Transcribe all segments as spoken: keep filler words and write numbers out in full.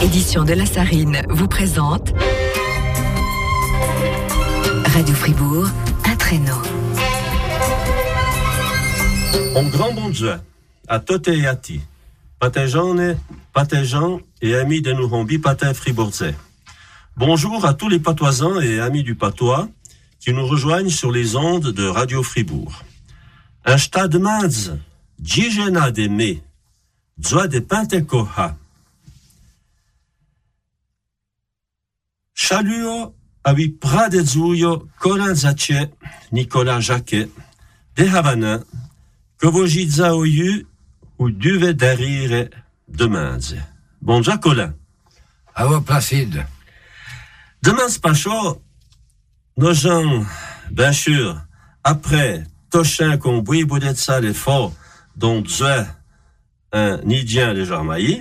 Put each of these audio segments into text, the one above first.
édition de La Sarine vous présente Radio Fribourg, un traîneau. Un grand bon Dieu, à Tote et à Ti, Patéjean, Patéjean et amis de nous rombi Paté Fribourgais. Bonjour à tous les patoisans et amis du patois qui nous rejoignent sur les ondes de Radio Fribourg. Un stade manz, Djigena de me, Dzwa de Pentecoha. Chaluo avi Prade Zuyo, Colin Zache, Nicolas Jacquet, de Havana, Kovojidza Oyu, ou Duve d'Arire de Manz. Bon Dieu, Colin. À vos Placide. Demain, c'est pas chaud. Nos gens, bien sûr, après, Tochin, qu'on bouille, boudet ça, les forts, dont Dieu, un Nidien, les Jarmaïs.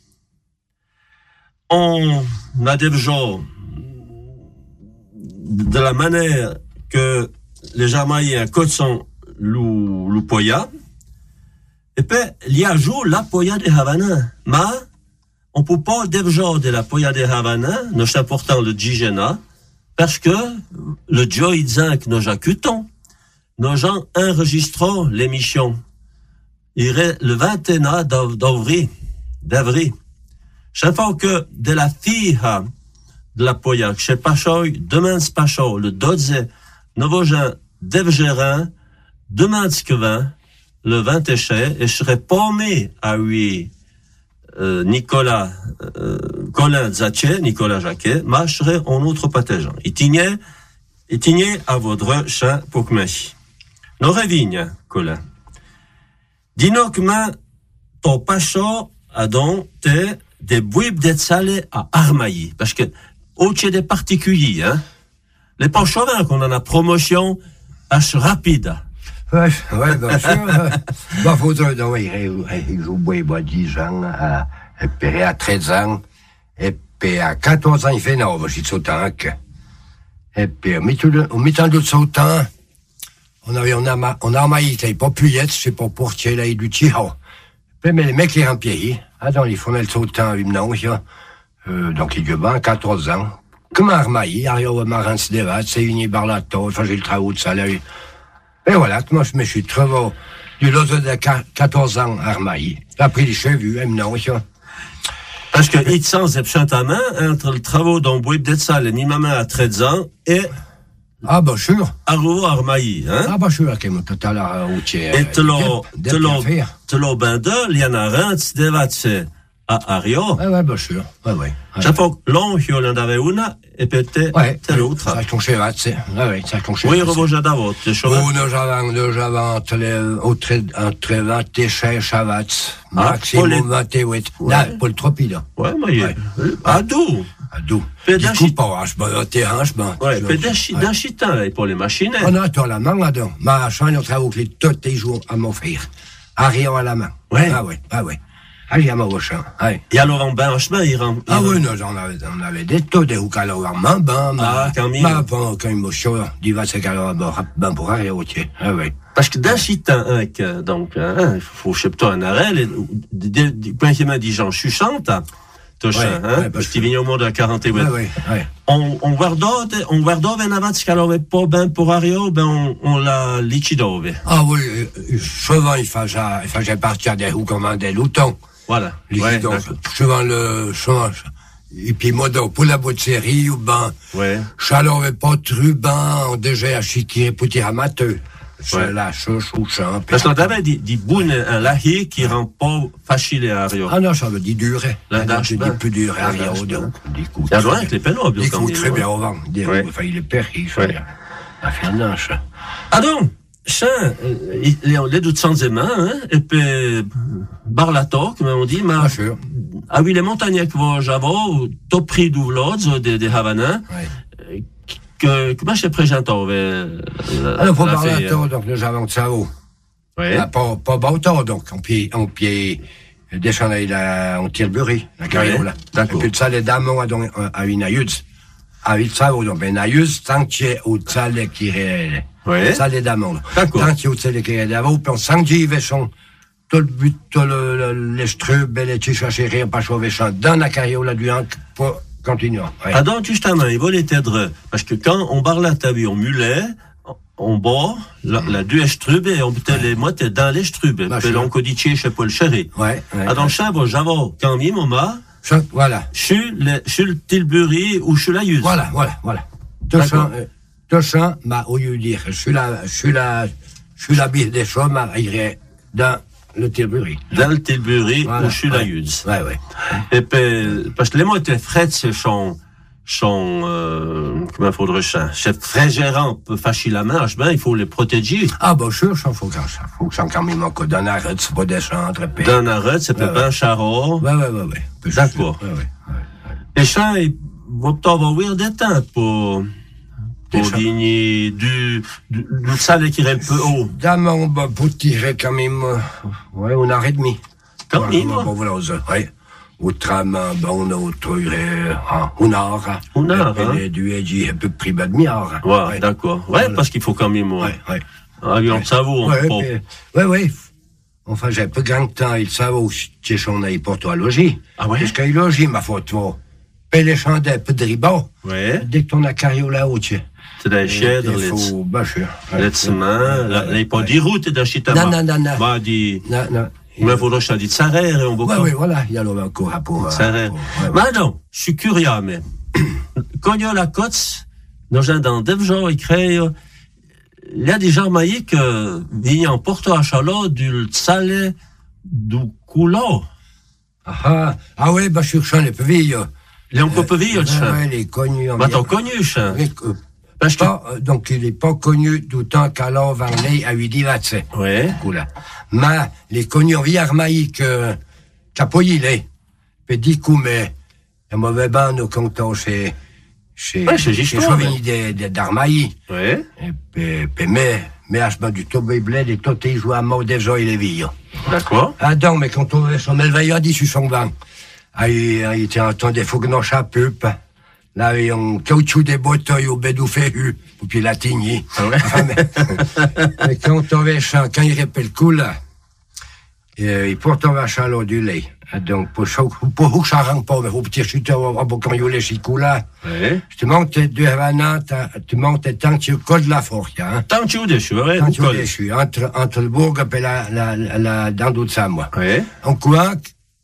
On a des gens, de la manière que les Jarmaïs, un code sont lou, lou poya. Et puis, il y a jour la poya de Havana. Mais, on peut pas déjà de la poya de Havana, nous important le Djigena, parce que le Joy Zinc nous accutons. Nos gens enregistrent l'émission. Il est le vingt et un d'avril, d'avril. Chaque fois que de la fille de la poya, chez Pachoy, demain c'est Pachoy, le Dodze, Novogin, Devgerin, demain c'est le vingt et un, et je serais paumé à lui, euh, Nicolas, euh, Colin Zache, Nicolas Jacquet, mais je serais en autre Patéjean. Il tignait, il tignait à votre chien pour que m'aille. Nos revigne, Colin. Dis-nous que ma, ton Pacho a donc des bouibes d'être salés à Armailly. Parce que, au-dessus des particuliers, hein, les Pachovins qu'on en a promotion, H rapide. Ouais, ouais, bien sûr. Bah, faudrait, oui, il joue bois dix ans, à, et puis à treize ans, et puis à quatorze ans, il fait neuf, je suis sautant. Et puis, au mi-temps de sautant, on avait, on a, on a armaillé, il pas pu y être, c'est pas pour tirer là, il du tiro. Mais les mecs, les rempiés, ah, donc, ils font le sautant, ils m'ont, euh, donc, il y a quatorze ans. Comme armaillé, arrière, marin, c'est des vaches, c'est uni par la tour, enfin, j'ai le travail de ça, là. Et voilà, moi, je me suis trouvé du lot de quatorze ans armaillé. Après, les cheveux, hein, non, ça. Parce que, il sens ta main, entre le travail d'un bouib d'être sale, ni ma main à treize ans, et. Ah, bah, sûr. Arro armaillé, hein. Ah, bah, sûr, que mon total à routier. Et te l'ont, te l'ont, te l'ont ben de, il y en a rien, c'est des vaches, à Ario. Ouais, ouais, bah, sûr. Ouais, ouais. Chaque fois, l'on, il y en avait une, et peut-être, ouais, c'est l'autre. Ça, ton cheval, c'est, ouais, ouais, ça, ton cheval. Oui, revoja d'avot, les choses. Oh, nous avons, nous avons, entre les, entre vingt et cinq chavats. Maximum vingt-huit. Là, pour le tropi, là. Ouais, mais, à d'où? À d'où? Pédachit. Du coup, pas, je me terrain, je me. Ouais, pédachit, d'un chitin, pour les machines. On a, toi, la main, là-dedans. Ma chaîne, on travaille avec les, tous les jours à m'offrir. À rien à la main. Ouais. Ah, ouais, ah, ouais. Allez, à ma gauche, hein. Et alors, en bain, en chemin, il rentre. Ah oui, nous, on avait, on avait des taux, des houks à l'heure, ben, ben. Ah, quand même. Ben, quand il me chaud, il va se caler, ben, pour arriver au tiers. Ah oui. Parce que d'un chitin, hein, donc, hein, il faut chepter un arrêt, du point qui m'a dit, Jean, chuchante, Tochin, hein, parce qu'il vient au monde à quarante-huit. Ah oui, oui. On, on guardò, on guardò, ben, avant, ce qu'elle avait pas, ben, pour arriver, ben, on, on l'a liquidové. Ah oui, souvent, il fallait, il fallait partir des houks comme des loutons. Voilà. Ouais, donc, souvent le change. Et puis, moi, donc, pour la boîte de série, ou ben, ouais. Chaleur pas de ruban, on déjà acheté pour tirer amateur. Ouais. La chouche ou champ. Parce qu'on avait dit, dit, boune, un lahier qui rend pas facile à Rio. Ah non, ça veut dire durer. La dash, dit plus dur à Rio, donc. Il y a loin avec les pénobles. Il coûte très bien au vent. Enfin, il est père, il fait, la fernache. Ah donc, Chien, les doutes sans aimants, hein, et puis, Barlator, comme on dit, mais, ah, sûr. Ah oui, les montagnes que vous avez, top prix d'ouvlots, des, des Havana, ouais. que, comment je présente, euh, alors, pour Barlator, donc, nous avons de ça haut. Oui. Pas, pas Bautor, donc, on pied, on pied, descendre là, on tire le bury, la carrière, là. D'accord. Et puis, ça, les dames, à une aïeuse. À une ça, donc, une aïeuse, tant qu'il y a au sale qui est, oui. Ça, les dames, d'accord. Tant qu'il y a au sale qui est d'avant, puis on sent qu'il y a son, tout le but, tout le, le, les strubes, les chercher rien, pas chauffer champ, dans la carriole du hank, pour continuer. Ouais. Ah donc, justement, il va les t'aider, parce que quand on barre la table, on mulet, on bord, la, mm. la deux strubes, et on peut les mottes dans les strubes, bah, puis l'on codifié chez Paul Chéri. Ouais, ouais. Ah donc, ça va, j'avais, quand même, maman, voilà. Sur le, sur le Tilbury ou sur la Yuse. Voilà, voilà, voilà. Deux champs, euh, deux champs, bah, au lieu de dire, je suis la, je suis la, je suis la bise des champs, bah, irait dans le Tilbury. Dans le Tilbury voilà, ou sur ouais, la Yuse. Ouais, ouais. Et puis, parce que les mots étaient frais, c'est son, son, euh, comment faudrait ça? C'est très gérant, peut facilement, ben, il faut les protéger. Ah, bah, sûr, ça, faut que ça, faut que ça, quand même, encore d'un arrêt, c'est pas descendre, et puis. D'un arrêt, c'est peut ben charot. Ouais, ouais, ouais, ouais. D'accord. Ouais, ouais, ouais. Et ça, il va peut-être avoir des temps pour, pour gagner du, du, du salaire qui est un peu haut. D'amant, bah, pour tirer quand même, euh, ouais, une heure et demie. Quand même, ouais. Bon, voilà, ouais. Au tram, bon, autre, euh, une heure. Une heure, hein. Et du edgy, un peu prix de demi-heure. Ouais, ouais. D'accord. Ouais, voilà. Parce qu'il faut quand même, ouais, ouais. Ah, oui, on ouais. Savoure, ouais, on puis, ouais, ouais. Enfin, j'ai peu grand temps, il savait que son aille pour toi logis. Ah ouais? Parce qu'il logis, ma photo. Paye les chandelles, peu de riban. Ouais. Dès que ton a carrière là-haut, tu sais. C'est des chiens, il faut, bah, sûr. Les semaines, les pas des routes de chita. Non, non, non, non. Bah, dit. Non, non. Mais faut donc dit Sarrer et on va. Oui, oui, voilà, il y a encore pour. Sarrer. Maintenant, je suis curieux, mais. Quand il y a la côte, dans un dans des gens, ils créent, il y a des gens maillés que, viennent en Porto à Chalot, du salé, du coulant. Ah, ah oui, bah, sur champ, les pevilles. Les encopevilles, le chien. Oui, les connus. Bah, t'as connu, chien. Parce que, euh, donc, il n'est pas connu d'autant qu'alors Varney a eu dit là-dessus. Ouais. Mais, les connus en vie armaïque, euh, Capoï, il est. Puis, dit coup, mais, un mauvais bain, nous comptons chez, chez, ouais, chez chez Chauvigny d'Armaï. Ouais. Et puis, puis, mais, mais, à ce moment du Tobé Bled, et tout, il joue à mort des gens et les villes. D'accord. Ah, donc, mais quand on veut son melveilleur, dit sur son banc. Ah, il, il était en temps des fougues dans sa pupe. Là, il y a un caoutchouc des bouteilles au bédou féhu, ou puis la tigny. Ah ouais. Ah, mais, mais quand on va champ, quand il répète le coup, là, euh, il porte un vache à l'eau du lait. Donc, pour pour où ça rentre pas, mais au petit chuteur, au bon quand il lait ce coup là. Ouais. Tu montes de Havana, tu montes tant que tu colles la force, hein. Tant que tu déchu, ouais. Tant que tu déchu, entre, entre le bourg et la, la, la, la, dans d'autres ça, moi. Ouais. En quoi,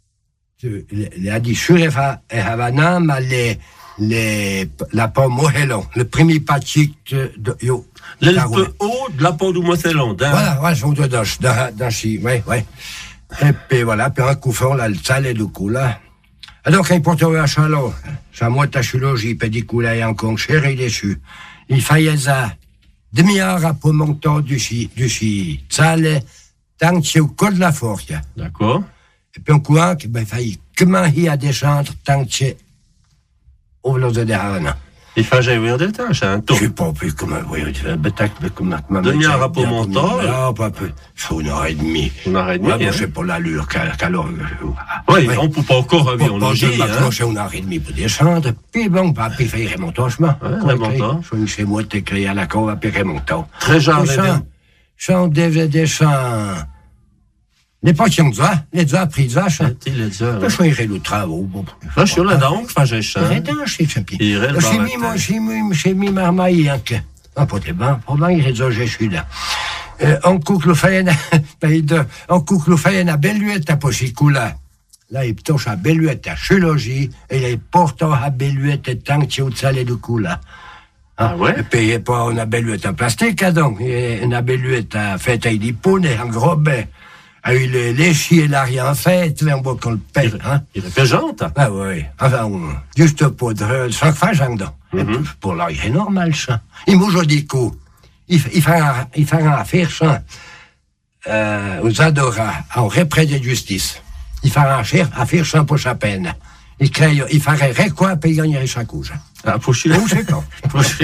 il a dit, sur Havana, mais les, les, la pomme Mohelon, le premier pachic de, de, yo. Le peu haut de la pomme du Mohelon, d'un. Voilà, voilà, je vous donne dans, dans, dans, chi, ouais, ouais. Et puis voilà, puis un coup fond, là, le salé du coup, là. Alors, quand il porte à Chalot, sa moite à chulogie, puis du coup, là, il y a encore chéri déçu. Il faillait ça, demi-heure à pour monter du chi, du chi, salé, tant que c'est au col de la force. D'accord. Et puis, en courant, ben, il fallait comment il y a des chantres tant que c'est au vlog de Havana. Il fallait ouvrir des tâches, hein, Je sais pas plus comment, oui, peut-être, comment, comment. Demi-heure à pour monter. Non, pas peu. Faut une heure et demie. Une heure et demie. Ouais, bon, c'est pour l'allure, qu'alors. Oui, ouais. On peut pas encore avoir en logis, hein. C'est une heure et demie pour descendre. Puis bon, bah, puis il fait remonter au chemin. Ouais, remontant. Je suis chez moi, t'es créé à la cour, puis remontant. Très genré. Chant des chants. Les patients de ça, les a pris de vache. Les a. Je suis le travail. Je suis là donc, je fais ça. Je suis champion. Je suis mis, moi, j'ai mis, j'ai mis ma maille, hein. Ah, pour tes bains, pour bain, il est je suis là. On coupe le faïen, on coupe le faïen à Belluette à Pochicula. Là, il touche à Belluette à Chulogie, et il porte à Belluette et tant que tu as salé du coup, là. Ah ouais? Et puis, pas une belluette en plastique, donc. Une belluette à fait à des pounes et en gros bain. Ah oui, les, les chiens, là, rien fait, on voit qu'on le paie, hein. Il est péjante. Ah oui. Enfin, on, juste pour de, chaque fois, j'en donne. Mm-hmm. Pour là, il est normal, ça. Il m'a aujourd'hui coup. Il, il fait un, il fait un affaire, ça. Euh, aux adora, en repris de justice. Il fait un affaire, affaire, ça pour sa peine. Il crée, il ferait quoi, puis il gagnerait sa couche. Ah, pour chier. Oh, c'est quand. Pour chier.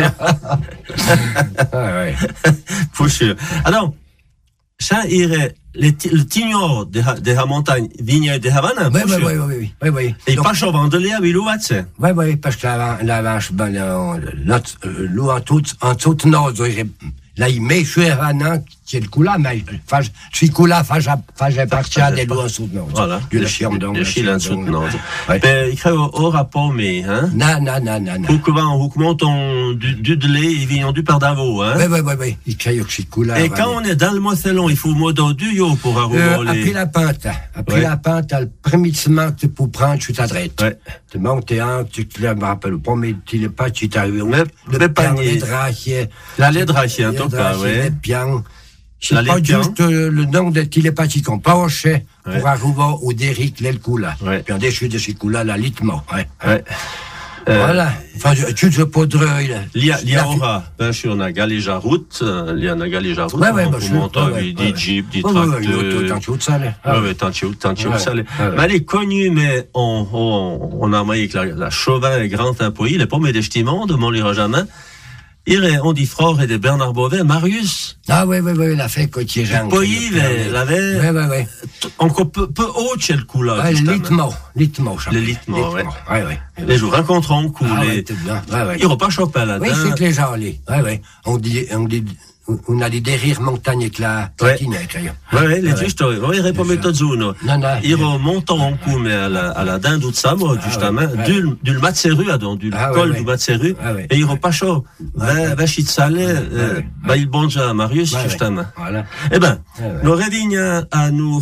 Ah oui. Pour chier. Alors, ça irait, le tignor de, de la montagne, vigne de Havana. Oui, oui, oui, oui, oui, oui. Et pas chaud vendelier à Vilouatse. Oui, oui, parce que la, la vache, ben, l'eau en tout, en toute nord, là, il met sur Havana, c'est le coup là, mais je suis coup là, j'ai parti à des lois soutenantes. Voilà. Du la chirdon. Du chilan soutenante. Ben, il crée au rapport, mais, hein? Non, non, non, non, non. Ou comment, ou comment on, du, du de lait, il vient du par d'avo, hein? Oui, oui, oui, oui. Il crée au coup là. Et quand on est dans le moisselon, il faut mot du yo pour arriver. Après la pente, après la pente, le premier semaine que tu peux prendre, tu t'adresses. Ouais. Tu montes un, tu te me rappelles pas, mais tu l'es pas, tu t'arrives. Le panier. La lédrachie, en tout cas, oui. C'est pas juste euh, le nom de télépathie qu'on penche ouais. pour arriver au Derrick l'Elkula. Ouais. Puis en dessus de ce coup-là, la litmo. Ouais. Ouais. Euh, voilà. Enfin, tu te poudres. Il y a, il y a aura, ben, je suis en Galéja route, il y a en Galéja route. Ouais, ouais, on monte avec des jeeps, des tracteurs. Ouais, tant de ça, là. Ouais, tant de tant de ça, Mais elle est connue, mais on, on, on a remarqué que la, la Chauvin est grand employé, il est pas mes destiments, de mon lira jamais. On dit frère et de Bernard Beauvais, Marius. Ah oui, oui, oui, il a fait côtier Jean. Oui, il avait. Oui, oui, oui. Encore peu, peu haut chez le coup là. Ouais, le litmo, litmo, Le litmo, oui. Oui, oui. Les jours rencontrons coup, ah, les. Ouais, ouais, ouais. Ils n'ont pas chopé là-dedans. Oui, c'est que les gens, les. Oui, oui. On dit, on dit, on a des derrière montagnes avec la claquinette, oui, oui, les deux, je te oui, répond méthode zone. Non, non. Ils remontent en coup, mais à la, à la dinde ou de ça, moi, justement, du, du matseru, donc, du col du matseru, et ils repas chaud. Va, chit salé, bah, ils bongent à Marius, justement. Voilà. Eh ben, nous revignons à nous,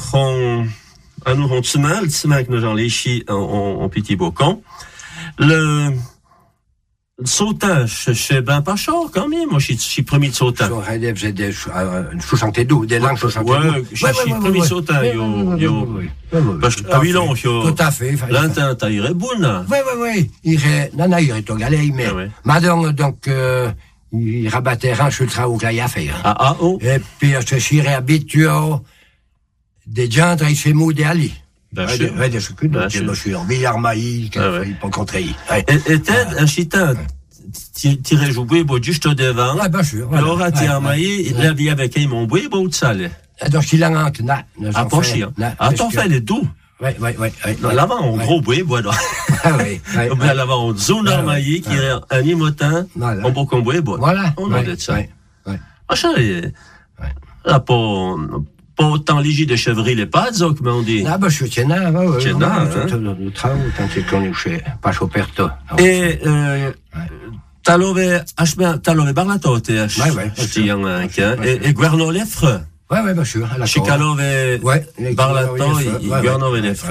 à nous, on tsumal, tsumal que nous en léchis en petit bocan. Le, Le sautage, c'est ben pas chaud quand même. Moi, je suis premier de sautage. J'ai des soixante-douze, des langues soixante-douze. Ouais, je suis premier de sautage. Yo, yo. À Villon, yo. Tout à fait. L'intent, il irait bon, là. Oui, oui, oui. Il irait, non, non, il irait au galet, mais, madame, donc, euh, il rabattait un sur le travail qu'il y a à faire. Ah, ah, oh. Et puis, je suis habitué des gens, il fait mou des alliés. Ben, ouais, je, ouais, je suis, donc, je suis en Villard Maïs, qu'il faut rencontrer. Et Ted, un chitin, tiré jouer, bon, juste devant. Ouais, bien sûr. Alors, à Tiré Maïs, la vie avec un mon boué, bon, de sale. Donc, il a un, na, ah, pas chier. Attends, fait les doux. Ouais, ouais, ouais. Là-bas, en gros boué, bois, là. Ah, oui. Là-bas, en zone armaillée, qui est un imotin, en bon qu'on boué, bois. Voilà. On a de ça. Ah, ça, là, pas, pas autant léger de chevrerie les pattes, donc, mais on dit. Ah, bah, je suis tienna, ouais, ouais. Tienna, hein. Le travail, tant que qu'on est chez, pas chez Perto. Et, euh, t'as l'ové, t'as l'ové barlatote, ouais, ouais. Je dis, en un, et, et Guerno l'effre. Ouais, ouais, bien sûr. Chicalové, ouais, barlato, et Guerno l'effre.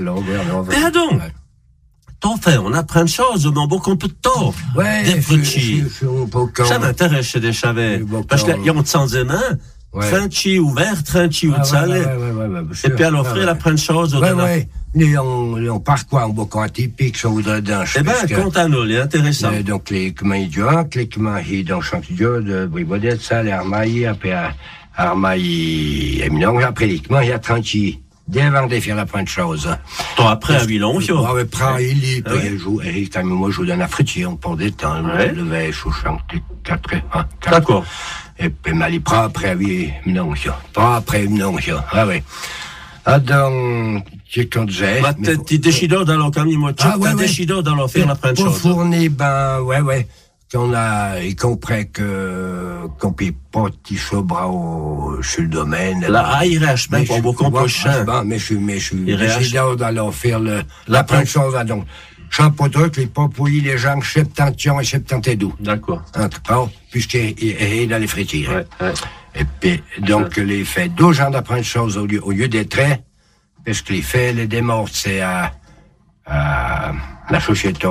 Et donc, t'en fais, on apprend une chose, mais on boit un peu de temps. Ouais, des fruits. Ça m'intéresse chez des chavets. Parce qu'il y a un sans des mains. Ouais. Trinchi ouvert, trinchi ou salé. Ouais, ouais, ouais, ouais, ouais, et puis à l'offrir ouais, la pleine chose. Ouais, ouais. Et on, on part quoi, on boit quoi, typique, ça voudrait d'un Eh ben, compte à nous, c'est intéressant. Euh, donc, les communs idiots, les communs idiots, chantidio, de Bribaudet, ça, les armailles, après, armailles, et non, après, les communs, il y a trinchi. Devant de faire la pleine chose. Toi, après, à Villon, tu vois. Ah, ouais, après, il y a, il joue, et quand moi, je joue dans la fritière, on prend des temps, le vêche, au chantier, quatre, hein. D'accord. Et puis, mal, il prend après, oui, non, ça. Pas après, non, ça. Ah, oui. Ah, donc, c'est quand j'ai. Bah, t'es décidé dans leur camion, moi, tu t'es décidé dans leur faire la pleine chose. Pour fournir, ben, ouais, ouais. Qu'on a, il comprend que, qu'on peut pas t'y sobra au, sur le domaine. Là, ah, il reste, mais pour beaucoup prochain. Mais je suis, mais je suis décidé d'aller faire le, la pleine chose, donc. Champ truc, les papouilles, les gens, septention et septantedou. D'accord. D'accord. Puisqu'il est dans les fritières. Ouais, ouais. Et puis, donc, ouais. Les faits, deux gens d'apprendre chose au lieu, au lieu des traits, parce que les faits, les démorts, c'est à, à, la société,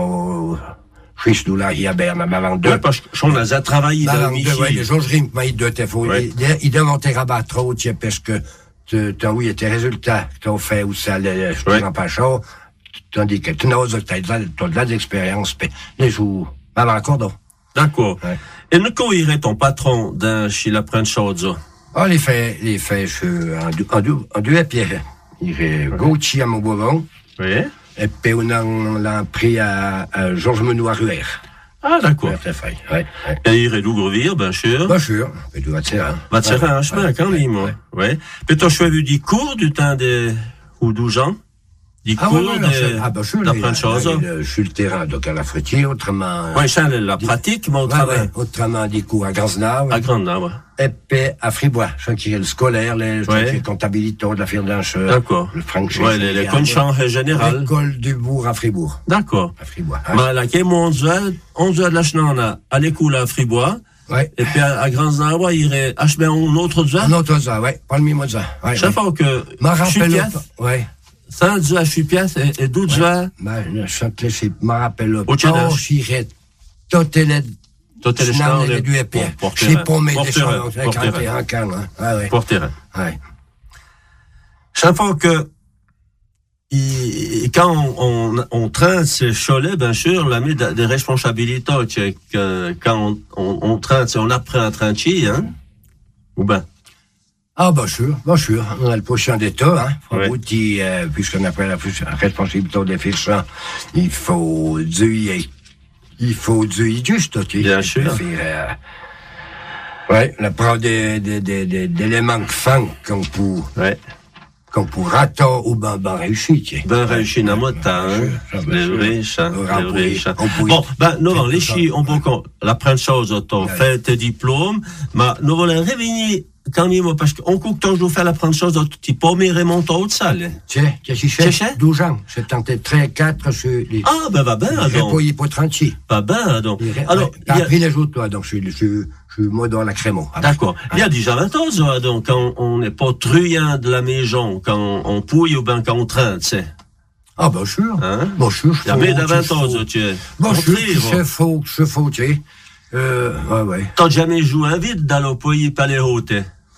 Suisse d'où là, il y a Berne, ma avant deux. Ouais, parce qu'on a travaillé dans le Michi. Ouais, les Georges Rim, mais il doit être faux. Il doit te rabattre trop, tiens, parce que, tu as, oui, tes résultats que t'as fait, ou ça, je te rends pas chaud. Tandis que tu n'as pas de l'expérience, mais les jours, même encore donc. D'accord. Ouais. Et nous, quand irait ton patron d'un chez la prenne chose? Ah, les faits, les faits, je, en deux, en deux, en deux à Pierre. Il irait ouais. Gauthier à Montbovon. Oui. Et puis, on l'a pris à, à Georges Menou à Ruher. Ah, d'accord. Ouais, ouais. Et il irait d'Ougrovire, bien sûr. Bien sûr. Et du Vatserin. Vatserin, un chemin, quand même, moi. Ouais. Puis, toi, je vu du cours du temps des, ou douze ans? du Ah, coup, ouais, ouais, de, c'est- ah, bah, sûr, d'apprendre là, chose. là, là, sur le terrain, donc à la fruitière, autrement. Oui, ça, la pratique, mais au ouais, travail. ouais, autrement, des cours à Gansna, À Grande, ouais. et puis à Fribois, chantier le scolaire, les Ouais. chantiers comptabilité de la firme d'Ancheur. D'accord. Le Franck Ouais, les, les conchants général. L'école du bourg à Fribourg, D'accord. à Fribois. Hein. Mais là, qui est mon onze heures de la chenana, à l'école à Fribois, Ouais. et puis à, à Grand-Nawa, il irait acheter un autre zone. Un autre ça, ouais, pas le même ça. Ouais, Chaque ouais. fois que, Me rappelle Chupias, pas. Ouais. ça, je suis pièce, et, et d'autres zone, Ben, je chante c'est, me rappelle Au pas. Tchédach. J'irai tout est les, toi, t'es le Sinon, champ les de, deux épées. pour Je sais pas, mais des porterin, choses, porterin, quarante et un cannes, hein. Ouais, ouais. porterin. Ouais. Chaque fois que, il, quand on, on, on traîne ces cholets, bien sûr, on a mis des responsabilités, tu sais, que, quand on, on, on traîne, on apprend à traîner, hein, ou ben, Ah, bah, sûr, bah, sûr. On a le prochain d'État, hein. Faut Ouais. outil, euh, puisqu'on a pris la responsabilité des fiches, il faut dire, il faut dire juste, tu sais. Bien sûr. Faire, euh, ouais, la preuve des, des, des, des, d'éléments fins qu'on pour, ouais. qu'on pour rater ou ben, ben réussir, tu sais. Ben réussi dans mon temps, hein. Ça, ça, Les ça, riches, hein. on Les pourrait- riches, hein. on pourrait- Bon, ben, nous, quelque les chose. chi, on peut qu'on, la prenne chose, on fait tes diplômes, mais nous voulons revenir, quand même, parce qu'on coupe quand je vous fais la prendre chose, tu peux me remonter au salle. Tiens, qu'est-ce que Qu'est-ce que c'est? c'est? douze ans. C'est tenté très quatre sur les. Ah, ben, va bien, J'ai donc. payé pour trente-six. Pas bien, donc. Alors, Alors, t'as il y a- appris les autres, toi, donc je suis, je suis, je suis mot dans la crémo. d'accord. Il y a déjà vingt ans, ça, donc, quand on n'est pas truyant de la maison, quand on pouille ou bien quand on traîne, tu sais. Ah, ben, sûr. Hein? Bon, sûr, je Il y a faux, mis de je vingt faux. ans, tu es. Bon, sûr, Montrez, je bon. faux, je faux, tu sais. Euh, ouais, ouais. T'as jamais joué un vide dans le pays pas les hautes.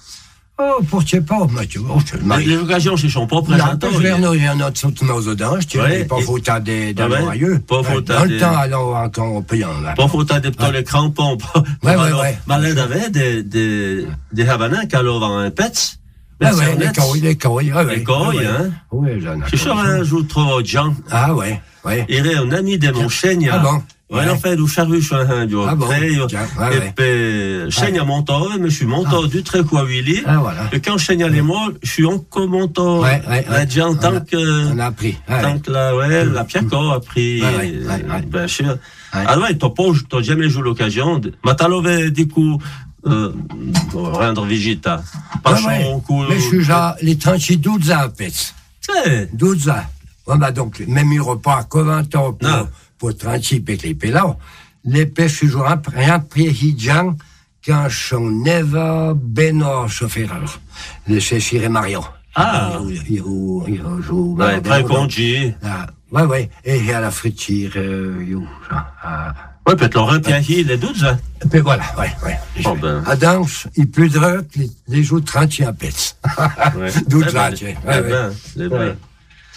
Oh, pour tu pas, mais tu vois, je Les, les occasions, ce sont pas Non, présentées. je vais nous, il y en a de sauter nos audanges, tu Ouais, sais, pas et- faute à des, Ah ouais, d'amorieux. pas faute à Dans des- le temps, alors, encore payant, là. Pas faut adapter les crampons. Ouais, ouais, ouais. Malade avait des, des, des Havanais qui allaient un pets. Ah ouais, les coïs, les coïs, ouais, ouais. Les coïs, ouais. hein. Oui, j'en ai. Je suis un jour trop de gens. Ah ouais, ouais. Il est un ami de mon chien. Ah bon? Ouais, en fait, du charru, je suis un du Ah bon? après. Tiens, ouais, Et ouais. puis, chien a monté, mais je suis monté du très quoi, Willy. Ah, voilà. Et quand chien les mots, je suis encore monté. Ouais, ouais, La ouais. gens, On tant a- que, On a appris. Ah, tant ouais. que la, ouais, la Piaco a pris, Ouais, ouais, ouais, ouais. bien sûr. Ouais. Ah ouais, t'as pas, t'as jamais eu l'occasion de, mais t'as levé des coups, euh, rendre visita. Pas Ah, ouais. chaud, coup. Mais je suis genre, les trente-six, douze ans, pète. C'est, douze ans. On va donc, même il repart que vingt ans pour, Non. pour trente-six et les pélats. Les pêches, je joue après, après, Hidjan, quand son neva, Beno, chauffeur. Le Cécile et Marion. Ah. Il, il, il, il joue. ouais, très conduit. Ah, ouais, ouais. Et à la fritière, euh, il joue, ça. Ah. Ouais, peut-être Laurent Piahi, les douze, hein. Et puis voilà, ouais, ouais. Oh, ben. À Danse, il pleut de que les, les jours trente et un pète. Ouais. douze Eh ans, ben, tu sais. eh Ouais, ouais. ben, eh ben. Ouais.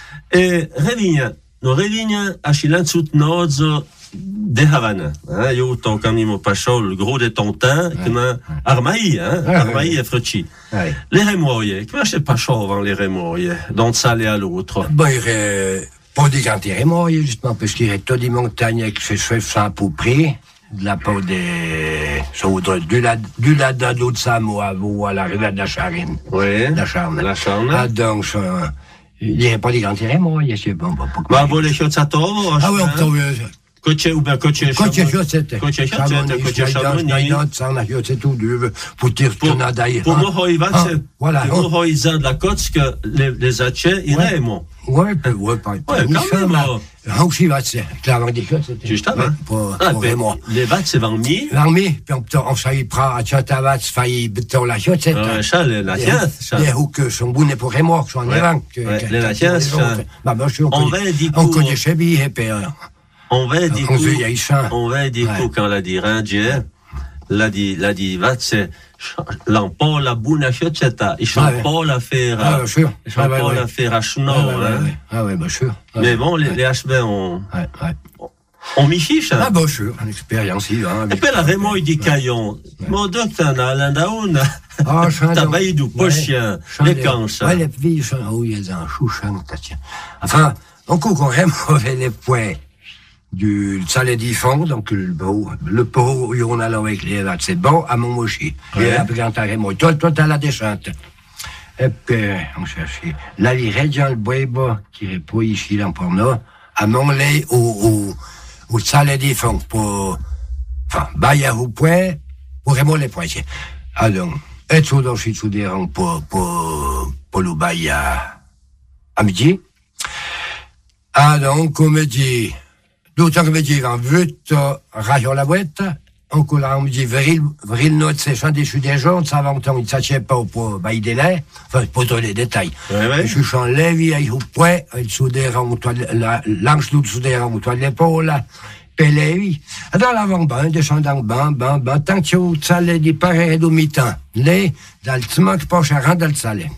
Et Revinha, no Revinha, a Chilan Soutnoz de Havana. Hein, yo, ton camino pacho, le gros de ton temps, qui m'a Armaï, hein, Ouais, Armaï ouais. et Fruchi. Ouais. Les Rémoyers, qui m'a chez Pacho avant les Rémoyers, dont ça allait à l'autre. Bon, il est pas des grands terrains, justement, parce qu'il y a toutes des montagnes avec ses chefs sans pour prix, de la part des, saudres, du la, du la d'eau de Samoa, ou à la rivière de la Charine. Oui. La Charne. La Charne. Ah, donc, ça, il n'y a pas des grands terrains, moi, il y a, c'est bon, bon, Bah, bon, les choses, ça tombe. Ah oui, on peut, Coché ou bien coché Quand il y a chose, c'était. Coché Chaussette, coché Charbonnier. Ça, on a fait, c'est tout, du- pour tirer Pour, ton adaï. pour moi, il va, Ah, c'est, voilà. pour moi, il a de la côte, que les, les Hatchets, il Ouais. est, moi. Ouais, ben, ouais, pas, Ouais, quand même, hein. Aussi, va, c'est, clairement, des choses, c'était. Justement. Ouais, Pour, Ah, pour ben, moi. les vaches, c'est vendu. L'armée, puis on, on s'y prend à Tchatavat, failli, beton, la chose, c'est. Euh, ça, les- la tienne, ça. Les roues que sont bonnes pour moi, qui sont en Ouais. avant. que- Ouais, que- les la que- tienne, les ça. autres. Bah, bah, je suis, on On connaît- va, du on coup, connaît chez lui, et puis, euh, on va, du on coup, se y a eu ça. on va, du Ouais. coup, quand l'a dit Rindier, l'a dit, l'a dit, va, c'est, l'emport, la boune à chiotte, c'est à, ils sont Ah ouais. pas l'affaire, Ah, sûr. ils sont Ah, ouais, pas ouais. l'affaire à Ah, Chenon, ouais, ouais, hein. ouais. Ah, ouais, bah, sûr. Ah, Mais bon, les, ouais. les H B, on, Ouais, ouais. on m'y fiche, hein. Ah, bah, sûr. Une expérience, il hein. Et puis la Raymond, il dit Caillon. Mon docteur, on a Alain Daoun. Ah, je T'as baillé du pochien, les canches. Ouais, les filles, ça, oui, elles ont un chouchan, tiens. Enfin, on coupe quand même avec les points du salé d'Ifon, donc le beau, le pot, on a avec les lattes, c'est bon, à mon mochi. Ouais. Et après, quand t'as Raymond, toi, toi, t'as la descente. Et puis, on cherchait. Là, les régions, le bois, qui est pas ici, là, pour nous, à Montley, au, au, au Salet des Fonds, pour, enfin, Baya au point, pour Raymond les Poitiers. Alors, et tout dans chez Soudéran, pour, pour, pour le Baya, à midi. Ah, donc, on me dit, d'autant que me dit, en vite, rayon la boîte, on coule, on me dit, vril, vril note, c'est chant des chutes des jaunes, ça va, on ne s'achète pas pour bailler des laits, enfin, pour donner les détails. Ouais, ouais. Je chante les vies, au point, il soudéran, l'ange de soudéran, au toit de l'épaule, puis les vies. Dans l'avant-ban, descendant, ban, ban, ban, tant que tu salé, dit pareil, au mi-temps. Les, dans le timon, qui penche à rendre le salé.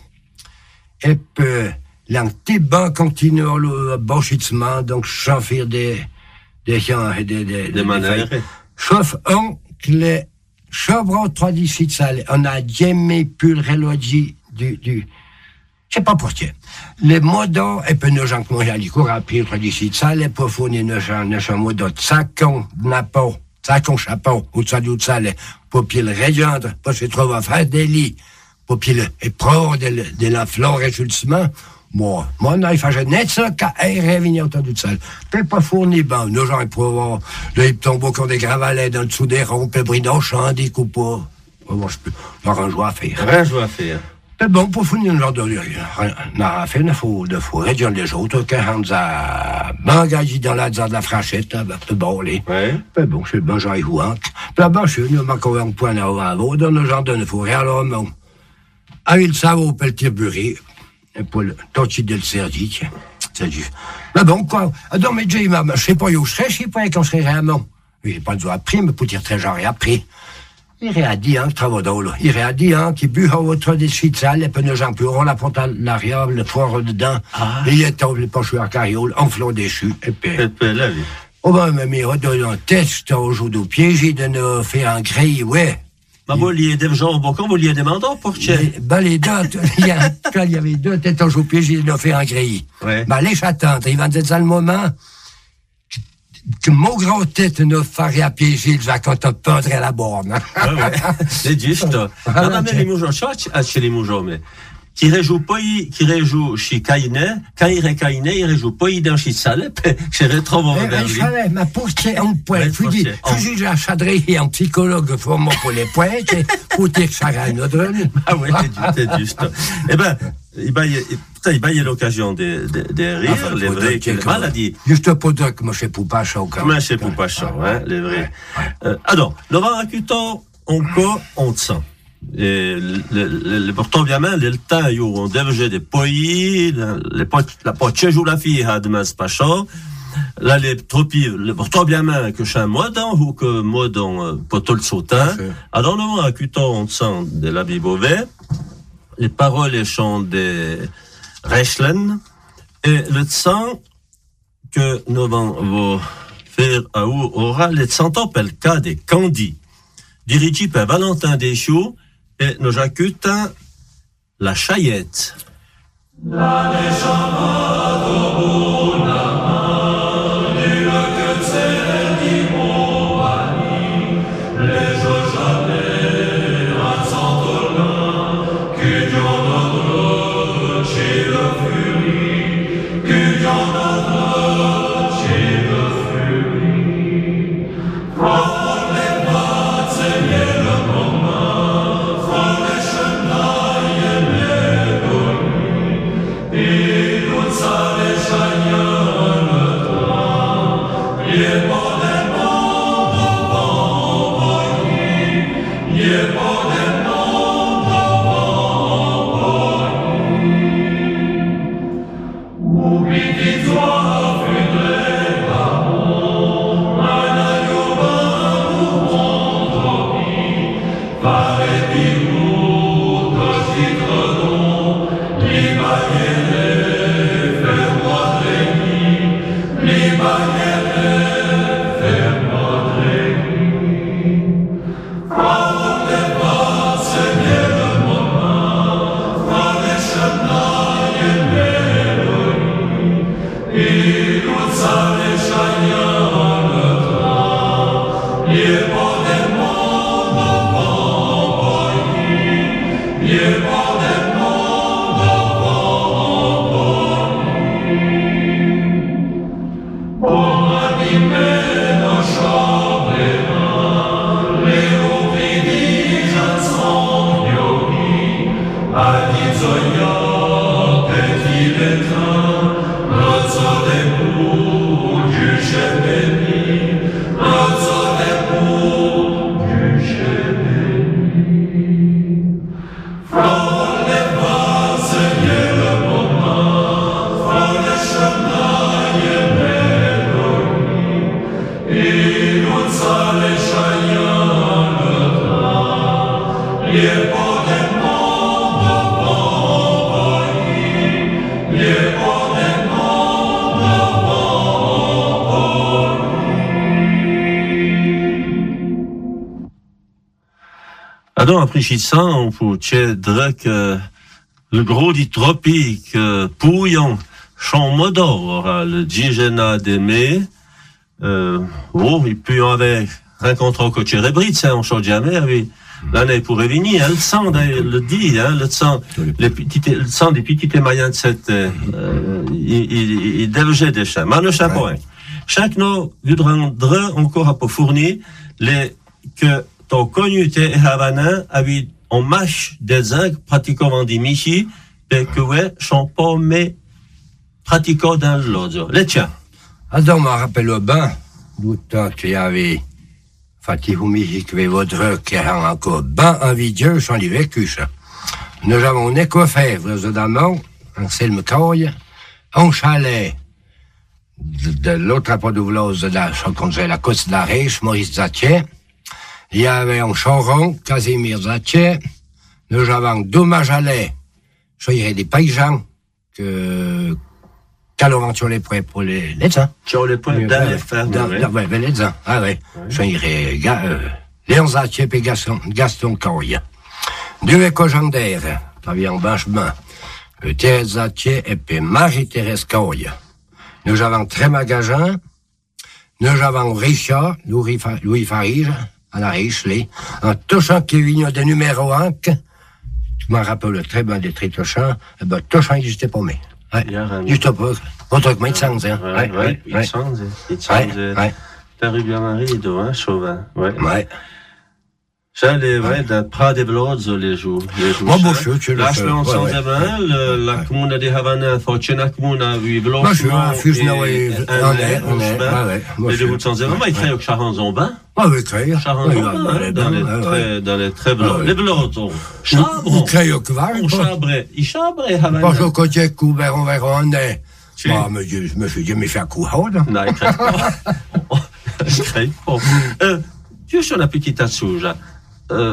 Et puis, l'antiban continue le blanchissement, donc chauffer des, des gens et des, des, des manières. Sauf un, que les chauvres traditionnels, on a jamais pu le reloger du, du, je sais pas pourquoi. Les modos, et puis nos gens qui mangent à l'icôre, à pire traditionnel, et pour fournir nos gens, nos gens modos, sacon, napo, sacon chapeau, ou ça du salé, pour puis le régendre, pour se trouver à faire des lits, pour puis le, et pro de, de la flore et justement, moi, moi, non, il fallait net ça, qu'à revenir autour du sol. Puis pas fourni, ben, nos gens, ils peuvent avoir, là, ils tombent au des gravalets dans le dessous des ronds, puis bris d'enchant, des coupes pas. Bon, je peux, leur un joie à faire. Un joie à faire. Mais bon, pour fournir genre de, non, à faire, il faut, il faut réduire les autres, quand on a, m'engager dans la, dans la franchette, ben, de bon, les. Ouais. Puis bon, c'est bon, j'en ai joué. Puis là-bas, je suis venu, encore un point à l'avant, dans nos gens de, il faut rien, alors, non. Avec le savon, puis le tiburé. Et pour le torti del Sergi, c'est du. Mais bon, quoi. Donc, mais j'ai, je sais pas où je serais, je sais pas quand je serais réellement. J'ai pas le droit appris, mais pour dire très genre appris. Il y a dit, hein, travaux d'eau, il y a dit, hein, qui bu à votre des suites sales, et puis nos gens pourront la porte à l'arrière, le foire dedans, ah. Et il est tombé, les poches à carriole, en flot déchu, et puis. Et puis, là, oui. Oh, ben, mais, mais, redonnant test au jour du piégé de nous faire un grille, ouais. Ben, vous liez des gens, bon, quand vous liez des mandats pour que. Ben, les deux, il y a, quand il y avait deux têtes au jour piégé de nous faire un grille. Ouais. Ben, les chattantes, ils vont dire ça le moment, que mon grand tête ne ferait à piéger, il va quand on peindrait à la borne. Ah ouais, c'est juste. Non, mais les moujons, chez les moujons, mais. Qui rejoue pas, qui rejoue chez Kainé, quand il est Kainé, il rejoue pas dans chez Salep, chez Rétro vers lui. Mais pour c'est un point, je dis, je dis, j'achèterai un psychologue formant pour les poètes, pour dire que ça a une autre. Ah oui, c'est juste. Eh ben, il va y a l'occasion de, de, de rire, enfin, les vrais, qui est maladie. Juste pour dire que moi, je suis pas chaud, quand même. Moi, je suis pas chaud, hein, les vrais. Euh, alors, Laurent Acuton, encore, on te sent. Et le, le, le pourtant bien mal le temps où on devait des pays les potes la poche joue la fille a demain c'est pas chaud là les tropies le pourtant bien mal que chez moi dans ou que moi dans potol sautin alors nous à Cuton on sent de la Beauvais les paroles et chants des Reichlen et le sang que nous allons faire à où aura les cent ans le cas des Candy dirigé par Valentin Deschaux et nos accueillent la Chayette. La Yeah. Alors, après ça, on peut dire que le gros du tropique, euh, Pouillon, Champ Modor, le Digena d'Aimé, euh, oh, il peut en avec rencontrer au coach Rebrit, ça, on change jamais, oui. L'année pourrait venir, hein, le sang, le dit, hein, le sang, les petites, le sang des petites moyens de cette, euh, il, il, il délogeait des chats. Mais ne chapeau, hein. Chaque nous voudra encore à pour fournir les, que ton connu t'es Havana, avec, on mâche des zinc, pratiquement en dit Michi, et que ouais, sont pas, mais, pratiquement dans l'autre. Les tiens. Alors, on me rappelle au bain, d'où tu y avais, Fatih Michi, que votre, qui a encore bain envidieux, sans les vécus. Nous avons un écofèvre, d'amont, un selme coille, un chalet, de, de l'autre apport de Vlos, de la, qu'on disait la côte de la Riche, Maurice Zatier. Il y avait un choron, Casimir Zatier. Nous avons deux majalais. Je dirais des paysans, que, qu'alors sur les points pour les, les uns. Sur les points dans les fermes. Oui, ouais, les uns. Ah ouais. Je dirais, euh, Léon Zatier et Gaston, Gaston Coy. Deux éco-gendarmes, travaillent en banchement. Euh, Thérèse Zatier et puis Marie-Thérèse Coy. Nous avons Trémagasin. Nous avons Richard, Louis, Louis Farige, à la Richelé. En touchant qui vient de numéro un, je m'en rappelle très bien des très touchants, eh ben, touchant n'existait pas, mais. Ouais. Juste pas. Autre que moi, il sens, hein. Ouais, ouais, il sens, il sens. Ouais. La rivière Marie, de un chauvin. Ouais. Ouais. J'allais, ouais, de Prades et Blods, les jours. Moi, bon, je suis là, je fais en sans demain, la commune de Havana, Fortuna commune a vu Blods. Moi, je suis un fusionnaire, oui. On est, on est, ouais, ouais. Et de vous sans demain, il crée au Charanzon-Bain. Ah oui, crée. Charanzon-Bain, dans les très, dans les très Blods. Les Blods, on chabre. On crée au Kvar. On chabrait. Il chabrait, Havana. Pas au côté couvert, on verra, on est. Bah, mais je me suis dit, mais fait un coup haut, là. Non, il crée pas. Il crée pas. Euh, juste une petite assouge, Euh,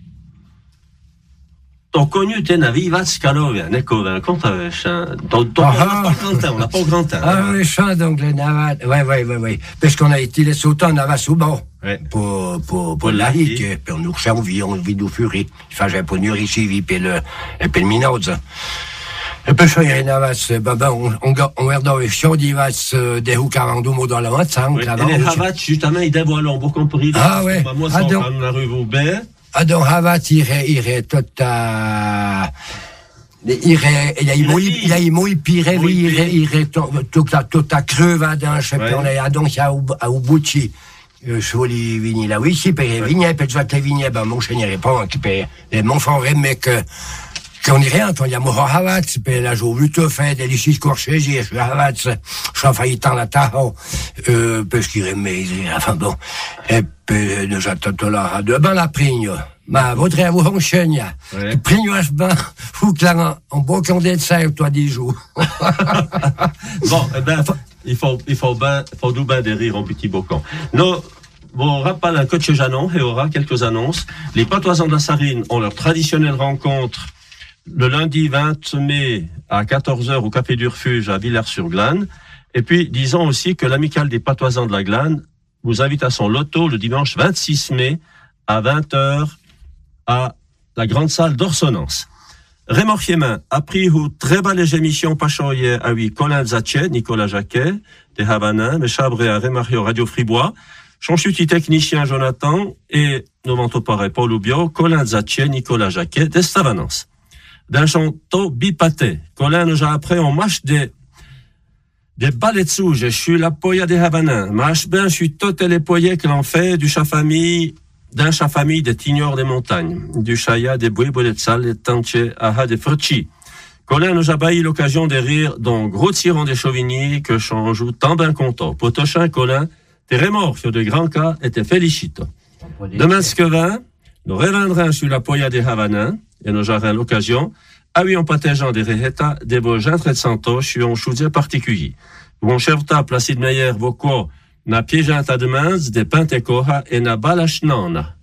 ton connu t'es navi va scalovia neko quand t'avais chien ton ton on n'a pas grand temps on n'a pas grand temps ah les chants donc les navats ouais ouais ouais ouais parce qu'on a été les sautants navas sous bon pour pour pour la rique pour nous on vit on vit du furie il fallait pour nous ici vit puis le et puis le minauds et puis ça y a navas baba on on on regarde les chiens d'ivas des hou quarante mots dans la vingt-cinq là et les havats justement ils dévoilent en beau compris ah ouais moi c'est comme la rue Vaubert. Ah, donc, Havat, il irait, irait, tout à, il irait, il a, il a, il mouille, pire, il irait, il irait, tout à, tout à creux, va dans, je sais pas, on a, donc, à, à Ubouchi, je vois les vignes là, oui, si, puis les vignes, puis tu vois que les vignes, ben, mon chien, il répond, qui paye, les mon frère, mais que, qu'on irait, on y a mon Havat, puis là, j'ai vu tout fait, des lycées courchés, je suis Havat, je suis failli tant la taho, euh, parce qu'il remet, enfin bon, et puis, nous attendons là, de ben la prigne, ma, votre à vous, on chaigne, prigne, je ben, fou, clairement, on boit qu'on des serre, toi, dix jours. Bon, eh ben, il faut, il faut ben, faut d'où ben des rires en petit bocon. Non, bon, rappel un coach Janon, et aura quelques annonces. Les patoisans de la Sarine ont leur traditionnelle rencontre le lundi vingt mai à quatorze heures au Café du Refuge à Villers-sur-Glane. Et puis, disons aussi que l'amicale des patoisans de la Glane vous invite à son loto le dimanche vingt-six mai à vingt heures à la grande salle d'Orsonnance. Raymond Fiemin a pris une très belle émission pachoye à lui Colin Zatche, Nicolas Jacquet, de Havana, Méchabré à Rémario Radio Fribois, Chanchuti technicien Jonathan et nos mentopare Paul Oubio, Colin Zatche, Nicolas Jacquet, d'Estavanance. D'un chanteau bipaté, Colin nous a appris en marche des Des baletsous, je suis la poya des Havana. Marche bien, je suis tout les poyets que l'on fait du chat famille, d'un chat famille des tignors des montagnes, du chaya des bouibos des tsal, des tanché, aha des frutchi. Colin nous a bailli l'occasion de rire dans gros tirant des chauvigniers que j'en joue tant bien content. Potochin, Colin, t'es remords sur de grands cas et t'es félicite. Demain, ce que vint, nous reviendrons sur la poya des Havana et nous aurons l'occasion ah oui, en partageant des réhétas, des beaux gens très santos, je suis en choisier particulier. Mon cher ta, Placide Meyer, vos quoi, na piégant à demain, des pentecoha et na balachnana.